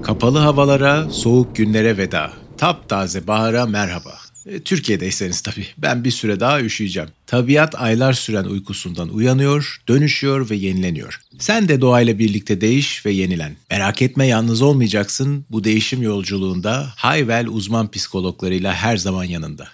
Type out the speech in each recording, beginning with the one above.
Kapalı havalara, soğuk günlere veda. Taptaze bahara merhaba. Türkiye'deyseniz tabii. Ben bir süre daha üşüyeceğim. Tabiat aylar süren uykusundan uyanıyor, dönüşüyor ve yenileniyor. Sen de doğayla birlikte değiş ve yenilen. Merak etme, yalnız olmayacaksın. Bu değişim yolculuğunda Hayvel uzman psikologlarıyla her zaman yanında.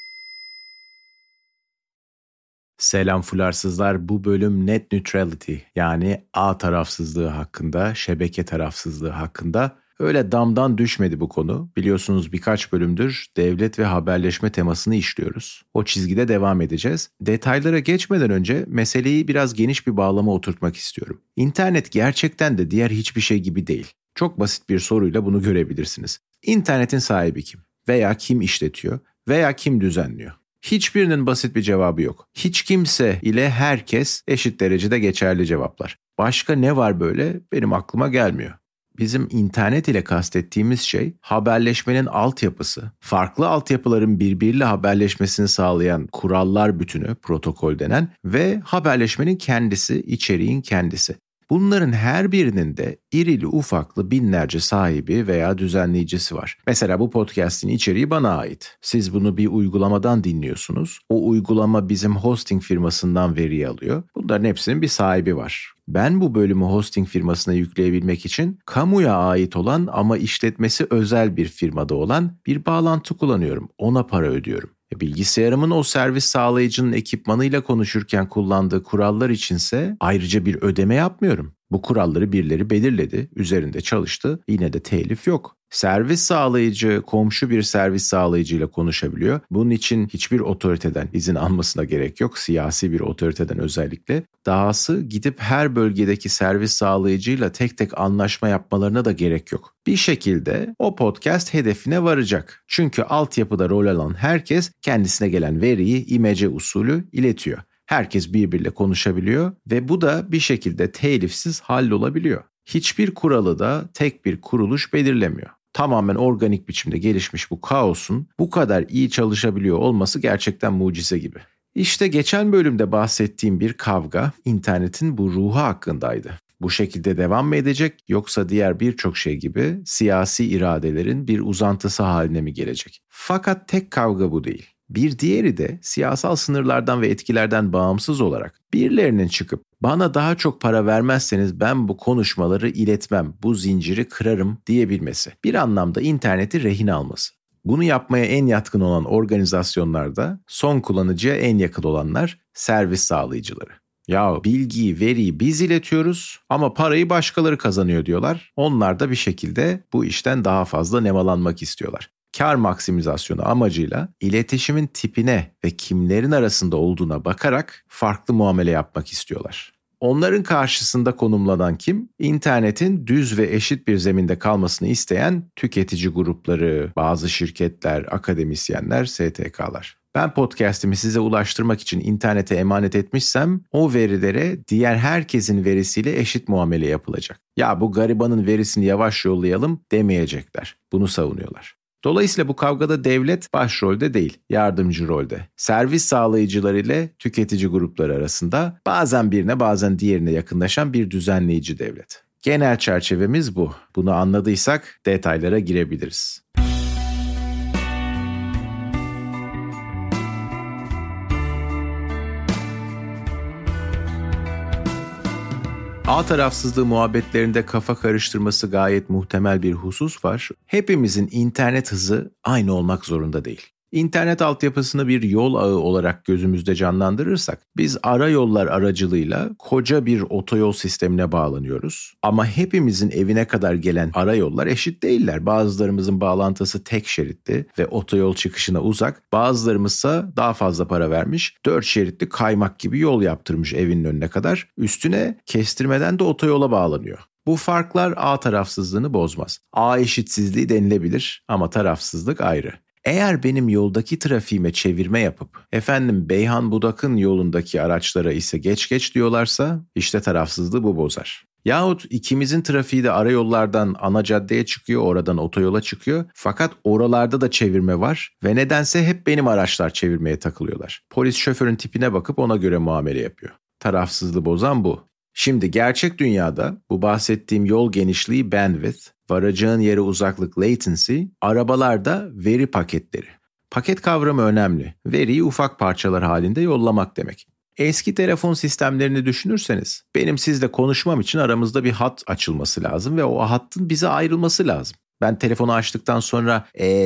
Selam fularsızlar. Bu bölüm net neutrality, yani ağ tarafsızlığı hakkında, şebeke tarafsızlığı hakkında. Öyle damdan düşmedi bu konu. Biliyorsunuz birkaç bölümdür devlet ve haberleşme temasını işliyoruz. O çizgide devam edeceğiz. Detaylara geçmeden önce meseleyi biraz geniş bir bağlama oturtmak istiyorum. İnternet gerçekten de diğer hiçbir şey gibi değil. Çok basit bir soruyla bunu görebilirsiniz. İnternetin sahibi kim? Veya kim işletiyor? Veya kim düzenliyor? Hiçbirinin basit bir cevabı yok. Hiç kimse ile herkes eşit derecede geçerli cevaplar. Başka ne var böyle? Benim aklıma gelmiyor. Bizim internet ile kastettiğimiz şey haberleşmenin altyapısı, farklı altyapıların birbiriyle haberleşmesini sağlayan kurallar bütünü, protokol denen ve haberleşmenin kendisi, içeriğin kendisi. Bunların her birinin de irili ufaklı binlerce sahibi veya düzenleyicisi var. Mesela bu podcast'in içeriği bana ait. Siz bunu bir uygulamadan dinliyorsunuz. O uygulama bizim hosting firmasından veri alıyor. Bunların hepsinin bir sahibi var. Ben bu bölümü hosting firmasına yükleyebilmek için kamuya ait olan ama işletmesi özel bir firmada olan bir bağlantı kullanıyorum. Ona para ödüyorum. Bilgisayarımın o servis sağlayıcının ekipmanıyla konuşurken kullandığı kurallar içinse ayrıca bir ödeme yapmıyorum. Bu kuralları birileri belirledi, üzerinde çalıştı, yine de telif yok. Servis sağlayıcı komşu bir servis sağlayıcıyla konuşabiliyor. Bunun için hiçbir otoriteden izin almasına gerek yok, siyasi bir otoriteden özellikle. Dahası gidip her bölgedeki servis sağlayıcıyla tek tek anlaşma yapmalarına da gerek yok. Bir şekilde o podcast hedefine varacak. Çünkü altyapıda rol alan herkes kendisine gelen veriyi imece usulü iletiyor. Herkes birbiriyle konuşabiliyor ve bu da bir şekilde telifsiz hallolabiliyor. Hiçbir kuralı da tek bir kuruluş belirlemiyor. Tamamen organik biçimde gelişmiş bu kaosun bu kadar iyi çalışabiliyor olması gerçekten mucize gibi. İşte geçen bölümde bahsettiğim bir kavga internetin bu ruhu hakkındaydı. Bu şekilde devam mı edecek, yoksa diğer birçok şey gibi siyasi iradelerin bir uzantısı haline mi gelecek? Fakat tek kavga bu değil. Bir diğeri de siyasal sınırlardan ve etkilerden bağımsız olarak birilerinin çıkıp bana daha çok para vermezseniz ben bu konuşmaları iletmem, bu zinciri kırarım diyebilmesi. Bir anlamda interneti rehin alması. Bunu yapmaya en yatkın olan organizasyonlarda son kullanıcıya en yakın olanlar servis sağlayıcıları. Ya bilgiyi, veriyi biz iletiyoruz ama parayı başkaları kazanıyor diyorlar. Onlar da bir şekilde bu işten daha fazla nemalanmak istiyorlar. Kar maksimizasyonu amacıyla iletişimin tipine ve kimlerin arasında olduğuna bakarak farklı muamele yapmak istiyorlar. Onların karşısında konumlanan kim? İnternetin düz ve eşit bir zeminde kalmasını isteyen tüketici grupları, bazı şirketler, akademisyenler, STK'lar. Ben podcast'imi size ulaştırmak için internete emanet etmişsem o verilere diğer herkesin verisiyle eşit muamele yapılacak. Ya bu garibanın verisini yavaş yollayalım demeyecekler. Bunu savunuyorlar. Dolayısıyla bu kavgada devlet başrolde değil, yardımcı rolde. Servis sağlayıcıları ile tüketici grupları arasında bazen birine bazen diğerine yakınlaşan bir düzenleyici devlet. Genel çerçevemiz bu. Bunu anladıysak detaylara girebiliriz. Ağ tarafsızlığı muhabbetlerinde kafa karıştırması gayet muhtemel bir husus var. Hepimizin internet hızı aynı olmak zorunda değil. İnternet altyapısını bir yol ağı olarak gözümüzde canlandırırsak biz ara yollar aracılığıyla koca bir otoyol sistemine bağlanıyoruz. Ama hepimizin evine kadar gelen ara yollar eşit değiller. Bazılarımızın bağlantısı tek şeritli ve otoyol çıkışına uzak. Bazılarımızsa daha fazla para vermiş, 4 şeritli kaymak gibi yol yaptırmış evinin önüne kadar. Üstüne kestirmeden de otoyola bağlanıyor. Bu farklar ağ tarafsızlığını bozmaz. Ağ eşitsizliği denilebilir ama tarafsızlık ayrı. Eğer benim yoldaki trafiğime çevirme yapıp Beyhan Budak'ın yolundaki araçlara ise geç diyorlarsa işte tarafsızlığı bu bozar. Yahut ikimizin trafiği de ara yollardan ana caddeye çıkıyor, oradan otoyola çıkıyor. Fakat oralarda da çevirme var ve nedense hep benim araçlar çevirmeye takılıyorlar. Polis şoförün tipine bakıp ona göre muamele yapıyor. Tarafsızlığı bozan bu. Şimdi gerçek dünyada bu bahsettiğim yol genişliği bandwidth Varacağın yere uzaklık latency, arabalarda veri paketleri. Paket kavramı önemli. Veriyi ufak parçalar halinde yollamak demek. Eski telefon sistemlerini düşünürseniz benim sizle konuşmam için aramızda bir hat açılması lazım ve o hattın bize ayrılması lazım. Ben telefonu açtıktan sonra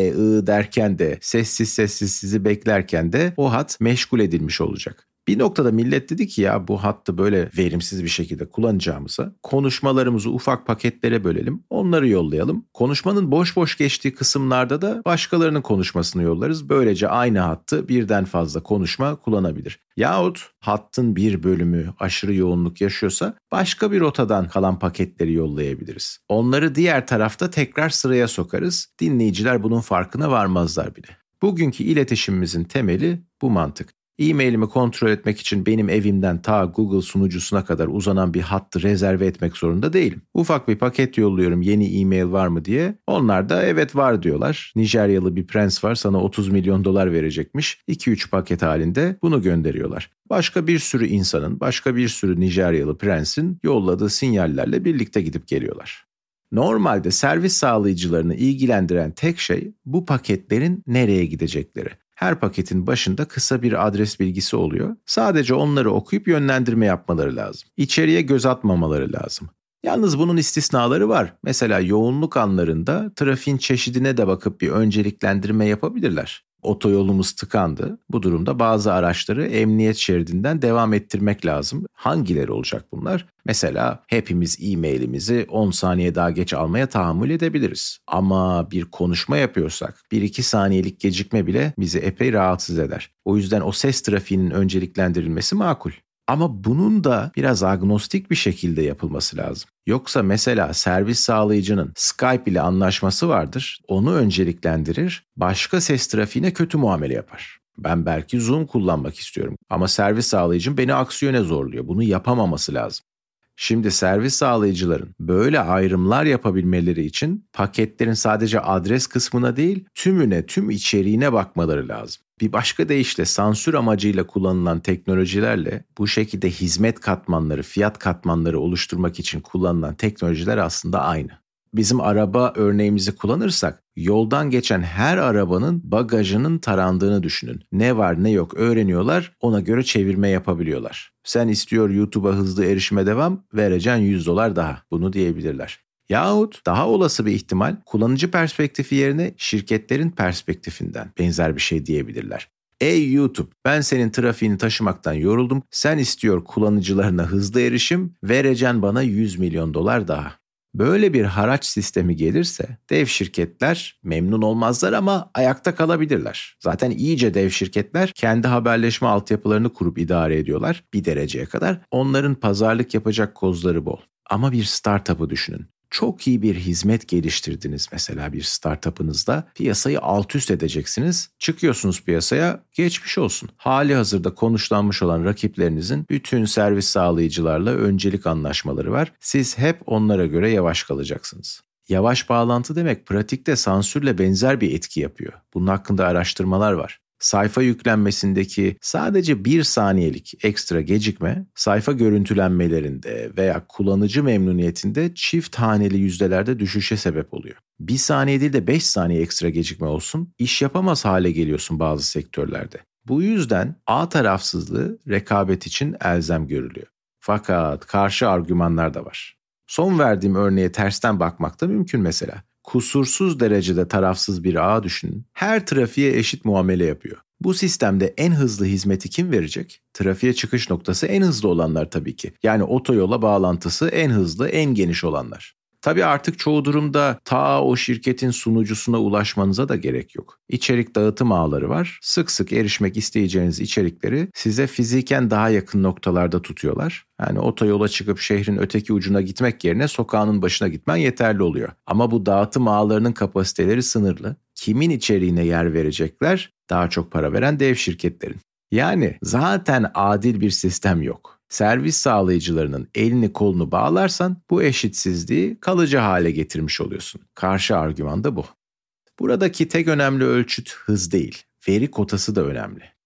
derken de sessiz sessiz sizi beklerken de o hat meşgul edilmiş olacak. Bir noktada millet dedi ki ya bu hattı böyle verimsiz bir şekilde kullanacağımıza konuşmalarımızı ufak paketlere bölelim, onları yollayalım. Konuşmanın boş boş geçtiği kısımlarda da başkalarının konuşmasını yollarız. Böylece aynı hattı birden fazla konuşma kullanabilir. Yahut hattın bir bölümü aşırı yoğunluk yaşıyorsa başka bir rotadan kalan paketleri yollayabiliriz. Onları diğer tarafta tekrar sıraya sokarız. Dinleyiciler bunun farkına varmazlar bile. Bugünkü iletişimimizin temeli bu mantık. E-mailimi kontrol etmek için benim evimden ta Google sunucusuna kadar uzanan bir hattı rezerve etmek zorunda değilim. Ufak bir paket yolluyorum yeni e-mail var mı diye. Onlar da evet var diyorlar. Nijeryalı bir prens var sana 30 milyon dolar verecekmiş. 2-3 paket halinde bunu gönderiyorlar. Başka bir sürü insanın, başka bir sürü Nijeryalı prensin yolladığı sinyallerle birlikte gidip geliyorlar. Normalde servis sağlayıcılarını ilgilendiren tek şey bu paketlerin nereye gidecekleri. Her paketin başında kısa bir adres bilgisi oluyor. Sadece onları okuyup yönlendirme yapmaları lazım. İçeriye göz atmamaları lazım. Yalnız bunun istisnaları var. Mesela yoğunluk anlarında trafiğin çeşidine de bakıp bir önceliklendirme yapabilirler. Otoyolumuz tıkandı. Bu durumda bazı araçları emniyet şeridinden devam ettirmek lazım. Hangileri olacak bunlar? Mesela hepimiz e-mailimizi 10 saniye daha geç almaya tahammül edebiliriz. Ama bir konuşma yapıyorsak 1-2 saniyelik gecikme bile bizi epey rahatsız eder. O yüzden o ses trafiğinin önceliklendirilmesi makul. Ama bunun da biraz agnostik bir şekilde yapılması lazım. Yoksa mesela servis sağlayıcının Skype ile anlaşması vardır, onu önceliklendirir, başka ses trafiğine kötü muamele yapar. Ben belki Zoom kullanmak istiyorum ama servis sağlayıcım beni aksi yöne zorluyor. Bunu yapamaması lazım. Şimdi servis sağlayıcıların böyle ayrımlar yapabilmeleri için paketlerin sadece adres kısmına değil, tümüne, tüm içeriğine bakmaları lazım. Bir başka deyişle sansür amacıyla kullanılan teknolojilerle bu şekilde hizmet katmanları, fiyat katmanları oluşturmak için kullanılan teknolojiler aslında aynı. Bizim araba örneğimizi kullanırsak yoldan geçen her arabanın bagajının tarandığını düşünün. Ne var ne yok öğreniyorlar, ona göre çevirme yapabiliyorlar. Sen istiyor YouTube'a hızlı erişime devam, vereceksin $100 daha. Bunu diyebilirler. Yahut daha olası bir ihtimal kullanıcı perspektifi yerine şirketlerin perspektifinden benzer bir şey diyebilirler. Ey YouTube, ben senin trafiğini taşımaktan yoruldum. Sen istiyor kullanıcılarına hızlı erişim, vereceksin bana $100 milyon daha. Böyle bir haraç sistemi gelirse dev şirketler memnun olmazlar ama ayakta kalabilirler. Zaten iyice dev şirketler kendi haberleşme altyapılarını kurup idare ediyorlar bir dereceye kadar. Onların pazarlık yapacak kozları bol. Ama bir startup'ı düşünün. Çok iyi bir hizmet geliştirdiniz mesela bir startup'ınızda. Piyasayı alt üst edeceksiniz. Çıkıyorsunuz piyasaya, geçmiş olsun. Hali hazırda konuşlanmış olan rakiplerinizin bütün servis sağlayıcılarla öncelik anlaşmaları var. Siz hep onlara göre yavaş kalacaksınız. Yavaş bağlantı demek pratikte sansürle benzer bir etki yapıyor. Bunun hakkında araştırmalar var. Sayfa yüklenmesindeki sadece 1 saniyelik ekstra gecikme, sayfa görüntülenmelerinde veya kullanıcı memnuniyetinde çift haneli yüzdelerde düşüşe sebep oluyor. 1 saniye değil de 5 saniye ekstra gecikme olsun, iş yapamaz hale geliyorsun bazı sektörlerde. Bu yüzden ağ tarafsızlığı rekabet için elzem görülüyor. Fakat karşı argümanlar da var. Son verdiğim örneğe tersten bakmak da mümkün mesela. Kusursuz derecede tarafsız bir ağ düşünün. Her trafiğe eşit muamele yapıyor. Bu sistemde en hızlı hizmeti kim verecek? Trafiğe çıkış noktası en hızlı olanlar tabii ki. Yani otoyola bağlantısı en hızlı, en geniş olanlar. Tabii artık çoğu durumda ta o şirketin sunucusuna ulaşmanıza da gerek yok. İçerik dağıtım ağları var. Sık sık erişmek isteyeceğiniz içerikleri size fiziken daha yakın noktalarda tutuyorlar. Yani otoyola çıkıp şehrin öteki ucuna gitmek yerine sokağının başına gitmen yeterli oluyor. Ama bu dağıtım ağlarının kapasiteleri sınırlı. Kimin içeriğine yer verecekler? Daha çok para veren dev şirketlerin. Yani zaten adil bir sistem yok. Servis sağlayıcılarının elini kolunu bağlarsan bu eşitsizliği kalıcı hale getirmiş oluyorsun. Karşı argüman da bu. Buradaki tek önemli ölçüt hız değil, veri kotası da önemli.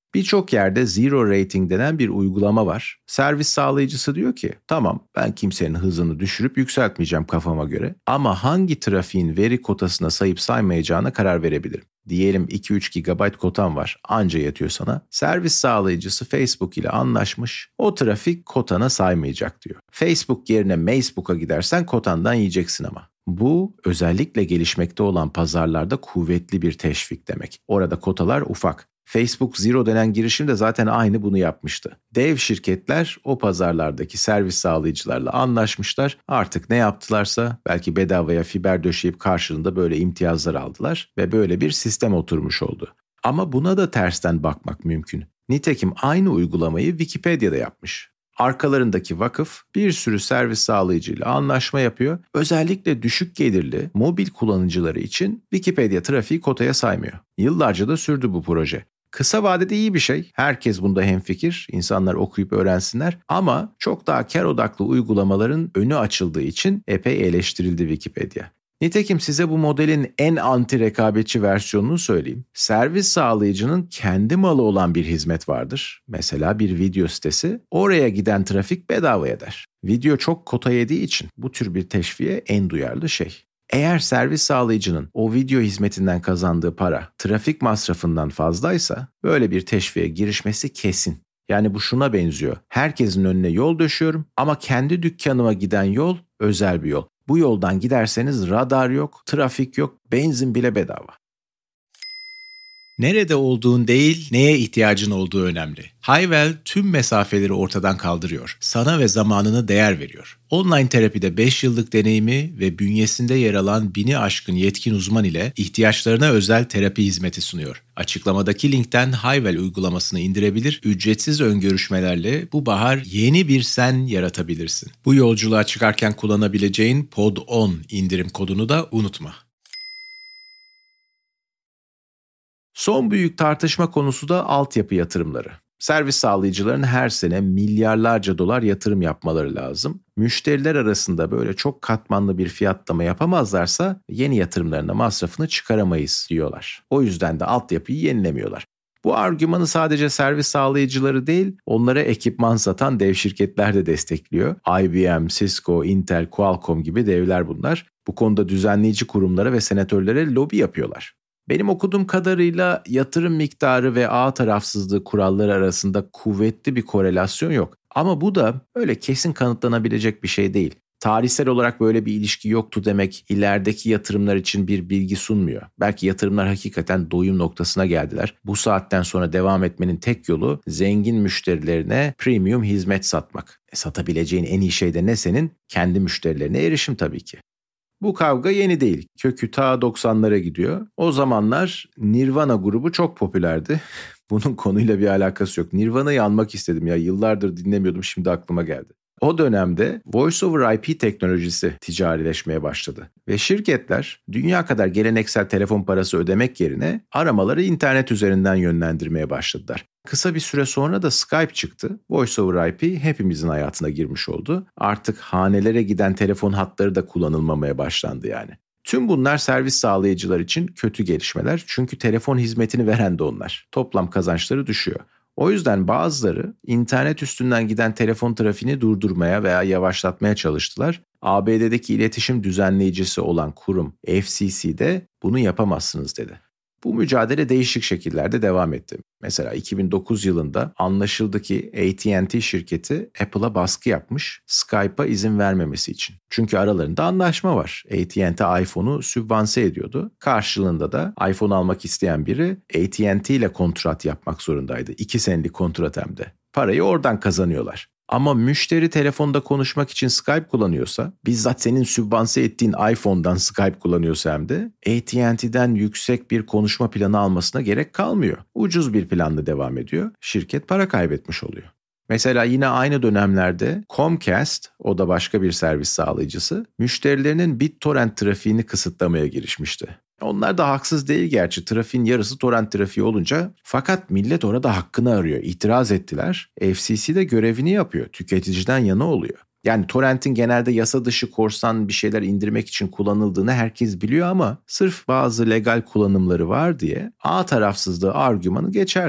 Birçok yerde zero rating denen bir uygulama var. Servis sağlayıcısı diyor ki tamam ben kimsenin hızını düşürüp yükseltmeyeceğim kafama göre ama hangi trafiğin veri kotasına sayıp saymayacağına karar verebilirim. Diyelim 2-3 GB kotan var anca yetiyor sana. Servis sağlayıcısı Facebook ile anlaşmış o trafik kotana saymayacak diyor. Facebook yerine Facebook'a gidersen kotandan yiyeceksin ama. Bu özellikle gelişmekte olan pazarlarda kuvvetli bir teşvik demek. Orada kotalar ufak. Facebook Zero denen girişim de zaten aynı bunu yapmıştı. Dev şirketler o pazarlardaki servis sağlayıcılarla anlaşmışlar. Artık ne yaptılarsa belki bedavaya fiber döşeyip karşılığında böyle imtiyazlar aldılar ve böyle bir sistem oturmuş oldu. Ama buna da tersten bakmak mümkün. Nitekim aynı uygulamayı Wikipedia'da yapmış. Arkalarındaki vakıf bir sürü servis sağlayıcıyla anlaşma yapıyor. Özellikle düşük gelirli mobil kullanıcıları için Wikipedia trafiği kotaya saymıyor. Yıllarca da sürdü bu proje. Kısa vadede iyi bir şey. Herkes bunda hemfikir. İnsanlar okuyup öğrensinler. Ama çok daha kar odaklı uygulamaların önü açıldığı için epey eleştirildi Wikipedia. Nitekim size bu modelin en anti rekabetçi versiyonunu söyleyeyim. Servis sağlayıcının kendi malı olan bir hizmet vardır. Mesela bir video sitesi. Oraya giden trafik bedava eder. Video çok kota yediği için bu tür bir teşviğe en duyarlı şey. Eğer servis sağlayıcının o video hizmetinden kazandığı para trafik masrafından fazlaysa böyle bir teşviğe girişmesi kesin. Yani bu şuna benziyor. Herkesin önüne yol döşüyorum ama kendi dükkanıma giden yol özel bir yol. Bu yoldan giderseniz radar yok, trafik yok, benzin bile bedava. Nerede olduğun değil, neye ihtiyacın olduğu önemli. Hayvel tüm mesafeleri ortadan kaldırıyor. Sana ve zamanına değer veriyor. Online terapide 5 yıllık deneyimi ve bünyesinde yer alan 1000'i aşkın yetkin uzman ile ihtiyaçlarına özel terapi hizmeti sunuyor. Açıklamadaki linkten Hayvel uygulamasını indirebilir, ücretsiz öngörüşmelerle bu bahar yeni bir sen yaratabilirsin. Bu yolculuğa çıkarken kullanabileceğin POD10 indirim kodunu da unutma. Son büyük tartışma konusu da altyapı yatırımları. Servis sağlayıcıların her sene milyarlarca dolar yatırım yapmaları lazım. Müşteriler arasında böyle çok katmanlı bir fiyatlama yapamazlarsa yeni yatırımlarına masrafını çıkaramayız diyorlar. O yüzden de altyapıyı yenilemiyorlar. Bu argümanı sadece servis sağlayıcıları değil, onlara ekipman satan dev şirketler de destekliyor. IBM, Cisco, Intel, Qualcomm gibi devler bunlar. Bu konuda düzenleyici kurumlara ve senatörlere lobi yapıyorlar. Benim okuduğum kadarıyla yatırım miktarı ve ağ tarafsızlığı kuralları arasında kuvvetli bir korelasyon yok. Ama bu da öyle kesin kanıtlanabilecek bir şey değil. Tarihsel olarak böyle bir ilişki yoktu demek ilerideki yatırımlar için bir bilgi sunmuyor. Belki yatırımlar hakikaten doyum noktasına geldiler. Bu saatten sonra devam etmenin tek yolu zengin müşterilerine premium hizmet satmak. Satabileceğin en iyi şey de ne senin? Kendi müşterilerine erişim tabii ki. Bu kavga yeni değil. Kökü ta 90'lara gidiyor. O zamanlar Nirvana grubu çok popülerdi. Bunun konuyla bir alakası yok. Nirvana'yı almak istedim ya. Yıllardır dinlemiyordum, şimdi aklıma geldi. O dönemde Voice over IP teknolojisi ticarileşmeye başladı. Ve şirketler dünya kadar geleneksel telefon parası ödemek yerine aramaları internet üzerinden yönlendirmeye başladılar. Kısa bir süre sonra da Skype çıktı. Voice over IP hepimizin hayatına girmiş oldu. Artık hanelere giden telefon hatları da kullanılmamaya başlandı yani. Tüm bunlar servis sağlayıcılar için kötü gelişmeler. Çünkü telefon hizmetini veren de onlar. Toplam kazançları düşüyor. O yüzden bazıları internet üstünden giden telefon trafiğini durdurmaya veya yavaşlatmaya çalıştılar. ABD'deki iletişim düzenleyicisi olan kurum FCC de bunu yapamazsınız dedi. Bu mücadele değişik şekillerde devam etti. Mesela 2009 yılında anlaşıldı ki AT&T şirketi Apple'a baskı yapmış Skype'a izin vermemesi için. Çünkü aralarında anlaşma var. AT&T iPhone'u sübvanse ediyordu. Karşılığında da iPhone almak isteyen biri AT&T ile kontrat yapmak zorundaydı. 2 senelik kontrat hem de. Parayı oradan kazanıyorlar. Ama müşteri telefonda konuşmak için Skype kullanıyorsa, bizzat senin sübvanse ettiğin iPhone'dan Skype kullanıyorsa hem de AT&T'den yüksek bir konuşma planı almasına gerek kalmıyor. Ucuz bir planla devam ediyor. Şirket para kaybetmiş oluyor. Mesela yine aynı dönemlerde Comcast, o da başka bir servis sağlayıcısı, müşterilerinin BitTorrent trafiğini kısıtlamaya girişmişti. Onlar da haksız değil gerçi, trafiğin yarısı torrent trafiği olunca, fakat millet orada hakkını arıyor. İtiraz ettiler. FCC de görevini yapıyor. Tüketiciden yana oluyor. Yani torrentin genelde yasa dışı korsan bir şeyler indirmek için kullanıldığını herkes biliyor ama sırf bazı legal kullanımları var diye ağ tarafsızlığı argümanı geçerli.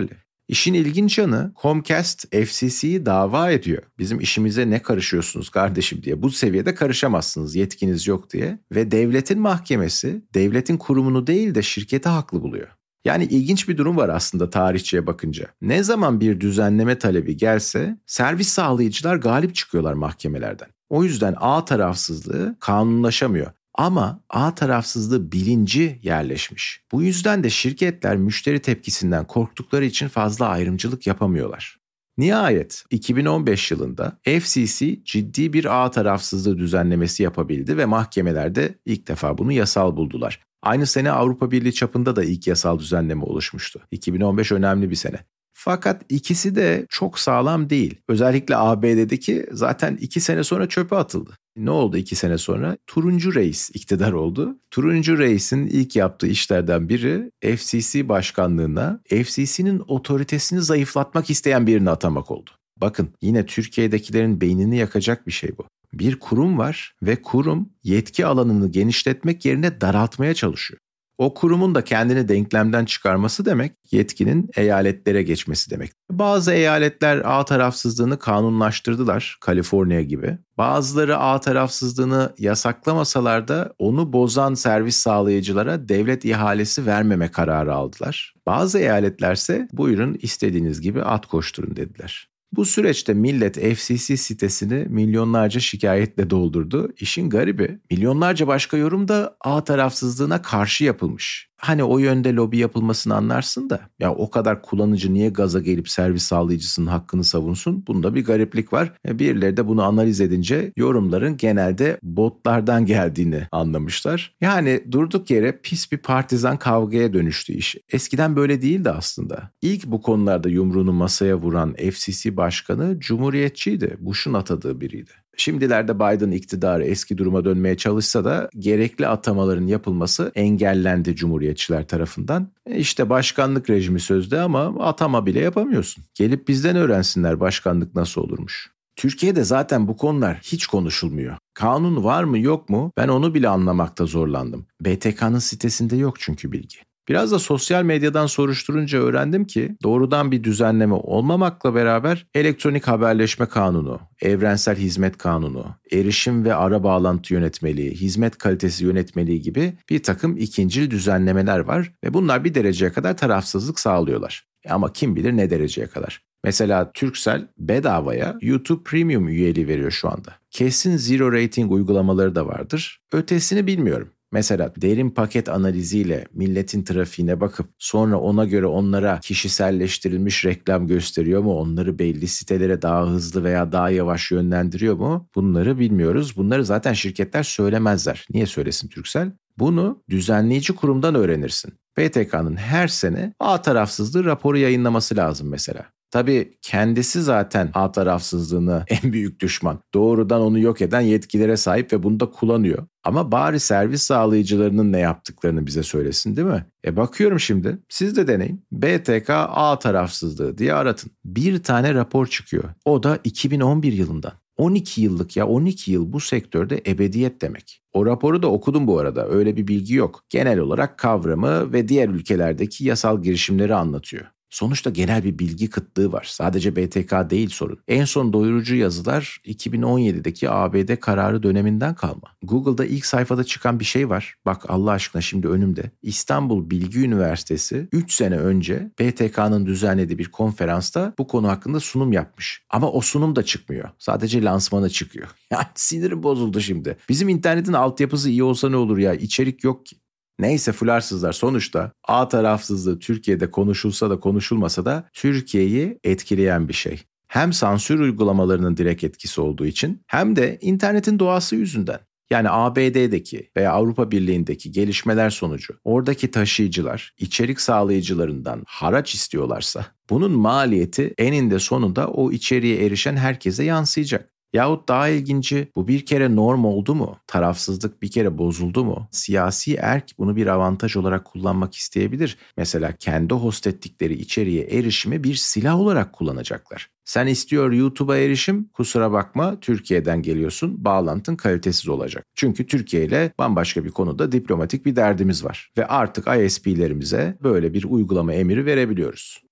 İşin ilginç yanı Comcast FCC'yi dava ediyor. Bizim işimize ne karışıyorsunuz kardeşim diye. Bu seviyede karışamazsınız, yetkiniz yok diye. Ve devletin mahkemesi devletin kurumunu değil de şirketi haklı buluyor. Yani ilginç bir durum var aslında tarihçiye bakınca. Ne zaman bir düzenleme talebi gelse servis sağlayıcılar galip çıkıyorlar mahkemelerden. O yüzden ağ tarafsızlığı kanunlaşamıyor. Ama ağ tarafsızlığı bilinci yerleşmiş. Bu yüzden de şirketler müşteri tepkisinden korktukları için fazla ayrımcılık yapamıyorlar. Nihayet 2015 yılında FCC ciddi bir ağ tarafsızlığı düzenlemesi yapabildi ve mahkemelerde ilk defa bunu yasal buldular. Aynı sene Avrupa Birliği çapında da ilk yasal düzenleme oluşmuştu. 2015 önemli bir sene. Fakat ikisi de çok sağlam değil. Özellikle ABD'deki zaten 2 sene sonra çöpe atıldı. Ne oldu 2 sene sonra? Turuncu Reis iktidar oldu. Turuncu Reis'in ilk yaptığı işlerden biri FCC başkanlığına FCC'nin otoritesini zayıflatmak isteyen birini atamak oldu. Bakın yine Türkiye'dekilerin beynini yakacak bir şey bu. Bir kurum var ve kurum yetki alanını genişletmek yerine daraltmaya çalışıyor. O kurumun da kendini denklemden çıkarması demek, yetkinin eyaletlere geçmesi demek. Bazı eyaletler ağ tarafsızlığını kanunlaştırdılar, Kaliforniya gibi. Bazıları ağ tarafsızlığını yasaklamasalar da onu bozan servis sağlayıcılara devlet ihalesi vermeme kararı aldılar. Bazı eyaletlerse buyurun istediğiniz gibi at koşturun dediler. Bu süreçte millet FCC sitesini milyonlarca şikayetle doldurdu. İşin garibi milyonlarca başka yorum da ağ tarafsızlığına karşı yapılmış. Hani o yönde lobi yapılmasını anlarsın da ya o kadar kullanıcı niye gaza gelip servis sağlayıcısının hakkını savunsun? Bunda bir gariplik var. Birileri de bunu analiz edince yorumların genelde botlardan geldiğini anlamışlar. Yani durduk yere pis bir partizan kavgaya dönüştü iş. Eskiden böyle değildi aslında. İlk bu konularda yumruğunu masaya vuran FCC başkanı cumhuriyetçiydi. Bush'un atadığı biriydi. Şimdilerde Biden iktidarı eski duruma dönmeye çalışsa da gerekli atamaların yapılması engellendi cumhuriyetçiler tarafından. İşte başkanlık rejimi sözde ama atama bile yapamıyorsun. Gelip bizden öğrensinler başkanlık nasıl olurmuş. Türkiye'de zaten bu konular hiç konuşulmuyor. Kanun var mı yok mu ben onu bile anlamakta zorlandım. BTK'nın sitesinde yok çünkü bilgi. Biraz da sosyal medyadan soruşturunca öğrendim ki doğrudan bir düzenleme olmamakla beraber elektronik haberleşme kanunu, evrensel hizmet kanunu, erişim ve ara bağlantı yönetmeliği, hizmet kalitesi yönetmeliği gibi bir takım ikincil düzenlemeler var ve bunlar bir dereceye kadar tarafsızlık sağlıyorlar. Ama kim bilir ne dereceye kadar. Mesela Turkcell bedavaya YouTube Premium üyeliği veriyor şu anda. Kesin zero rating uygulamaları da vardır. Ötesini bilmiyorum. Mesela derin paket analiziyle milletin trafiğine bakıp sonra ona göre onlara kişiselleştirilmiş reklam gösteriyor mu? Onları belli sitelere daha hızlı veya daha yavaş yönlendiriyor mu? Bunları bilmiyoruz. Bunları zaten şirketler söylemezler. Niye söylesin Turkcell? Bunu düzenleyici kurumdan öğrenirsin. BTK'nın her sene ağ tarafsızlığı raporu yayınlaması lazım mesela. Tabii kendisi zaten ağ tarafsızlığına en büyük düşman. Doğrudan onu yok eden yetkilere sahip ve bunu da kullanıyor. Ama bari servis sağlayıcılarının ne yaptıklarını bize söylesin değil mi? Bakıyorum şimdi siz de deneyin. BTK ağ tarafsızlığı diye aratın. Bir tane rapor çıkıyor. O da 2011 yılından. 12 yıllık 12 yıl bu sektörde ebediyet demek. O raporu da okudum bu arada öyle bir bilgi yok. Genel olarak kavramı ve diğer ülkelerdeki yasal girişimleri anlatıyor. Sonuçta genel bir bilgi kıtlığı var. Sadece BTK değil sorun. En son doyurucu yazılar 2017'deki ABD kararı döneminden kalma. Google'da ilk sayfada çıkan bir şey var. Bak Allah aşkına şimdi önümde. İstanbul Bilgi Üniversitesi 3 sene önce BTK'nın düzenlediği bir konferansta bu konu hakkında sunum yapmış. Ama o sunum da çıkmıyor. Sadece lansmanı çıkıyor. Yani sinirim bozuldu şimdi. Bizim internetin altyapısı iyi olsa ne olur ya? İçerik yok ki. Neyse fularsızlar sonuçta ağ tarafsızlığı Türkiye'de konuşulsa da konuşulmasa da Türkiye'yi etkileyen bir şey. Hem sansür uygulamalarının direkt etkisi olduğu için hem de internetin doğası yüzünden. Yani ABD'deki veya Avrupa Birliği'ndeki gelişmeler sonucu oradaki taşıyıcılar içerik sağlayıcılarından haraç istiyorlarsa bunun maliyeti eninde sonunda o içeriğe erişen herkese yansıyacak. Yahut daha ilginci bu bir kere norm oldu mu? Tarafsızlık bir kere bozuldu mu? Siyasi erk bunu bir avantaj olarak kullanmak isteyebilir. Mesela kendi host ettikleri içeriğe erişimi bir silah olarak kullanacaklar. Sen istiyor YouTube'a erişim, kusura bakma Türkiye'den geliyorsun, bağlantın kalitesiz olacak. Çünkü Türkiye ile bambaşka bir konuda diplomatik bir derdimiz var. Ve artık ISP'lerimize böyle bir uygulama emiri verebiliyoruz.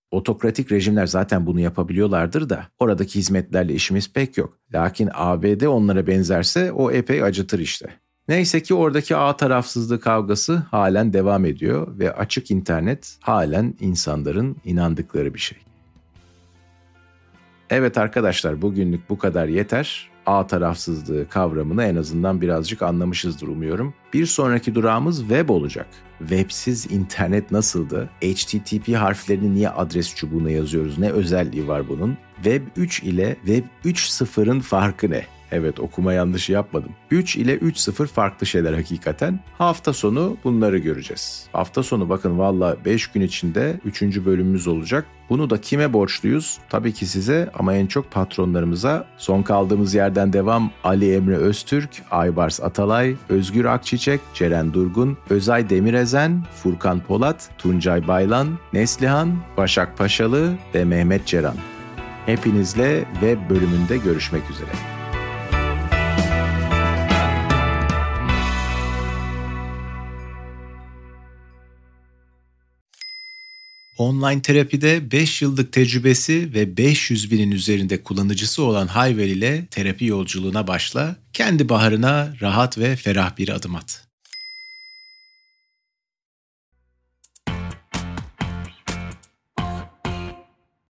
Otokratik rejimler zaten bunu yapabiliyorlardır da oradaki hizmetlerle işimiz pek yok. Lakin ABD onlara benzerse o epey acıtır işte. Neyse ki oradaki ağ tarafsızlığı kavgası halen devam ediyor ve açık internet halen insanların inandıkları bir şey. Evet arkadaşlar, bugünlük bu kadar yeter. Ağ tarafsızlığı kavramını en azından birazcık anlamışızdır umuyorum. Bir sonraki durağımız web olacak. Websiz internet nasıldı? HTTP harflerini niye adres çubuğuna yazıyoruz? Ne özelliği var bunun? Web 3 ile Web 3.0'ın farkı ne? Evet, okuma yanlışı yapmadım. 3 ile 3.0 farklı şeyler hakikaten. Hafta sonu bunları göreceğiz. Hafta sonu bakın valla 5 gün içinde 3. bölümümüz olacak. Bunu da kime borçluyuz? Tabii ki size ama en çok patronlarımıza. Son kaldığımız yerden devam. Ali Emre Öztürk, Aybars Atalay, Özgür Akçiçek, Ceren Durgun, Özay Demirezen, Furkan Polat, Tuncay Baylan, Neslihan, Başak Paşalı ve Mehmet Ceren. Hepinizle web bölümünde görüşmek üzere. Online terapide 5 yıllık tecrübesi ve 500 binin üzerinde kullanıcısı olan Hayvel ile terapi yolculuğuna başla, kendi baharına rahat ve ferah bir adım at.